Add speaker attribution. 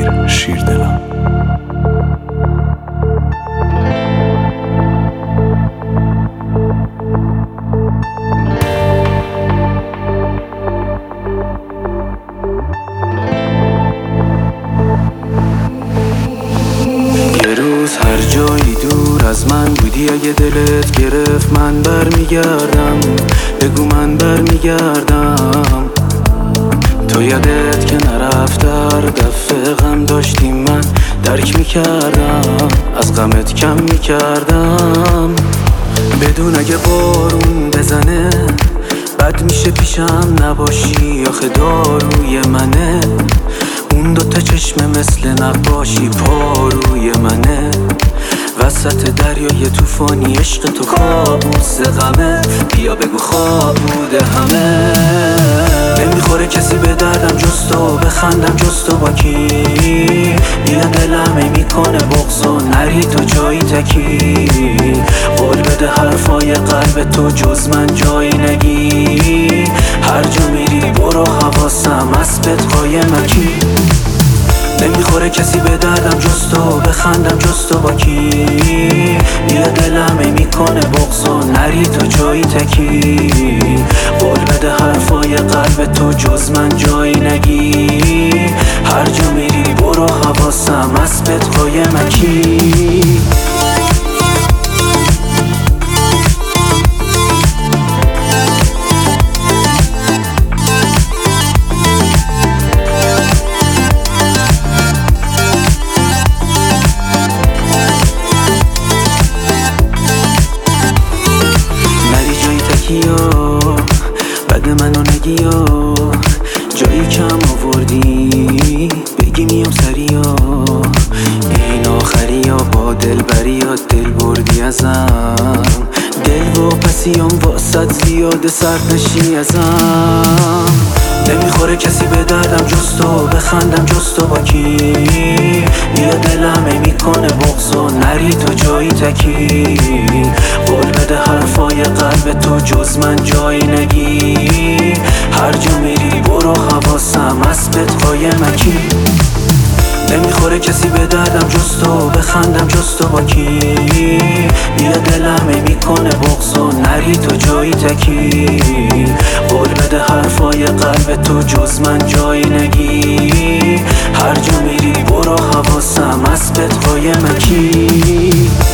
Speaker 1: شیر دلم.
Speaker 2: یه روز هر جایی دور از من بودی، اگه دلت گرفت من برمیگردم. بگو من برمیگردم. تو یادت که نرفت هر دفعه غم داشتیم، من درک میکردم، از غمت کم میکردم. بدون اگه بارون بزنه بد میشه پیشم نباشی، آخه داروی منه. اون دوتا چشم مثل نقاشی پاروی منه. وسط دریای توفانی عشق تو کابوس غمه. بیا بگو خواب بوده همه. نمیخوره کسی به دردم جز تو، بخندم جز تو با کی. بیا دلم میکنه بغض و نری تو جایی تکی. قول بده حرفای قلب تو جز من جایی نگی. هر جا میری برو حواسم اسبت قایمکی. نمیخوره کسی به دردم جز تو، بخندم جز تو با کی. بیا دلم میکنه بغض و نری تو جایی تکی. قول بده حرفای قلب تو جز من جایی نگی. هر جا میری برو حواسم اسبت قایمکی. بد منو نگیا، جایی کم آوردی بگی میام سریا. این آخریا با دل بریات دل بردی ازم. دل و پسیام واسد زیاده سرد نشی ازم. نمیخوره کسی به دردم جز تو، بخندم جز تو با کی. بیا دلم میکنه بغض و نری تو جایی تکی. قول بده حرفای قلب تو جز من جایی نگی. هر جا میری برو حواسم اسبت قایمکی. نمیخوره کسی به دردم جز تو، بخندم جز تو با کی. بیا دلم میکنه بغض و نری تو جایی تکی. قول بده حرفای قلب تو جز من جایی نگی. هر جا میری برو حواسم اسبت قایمکی.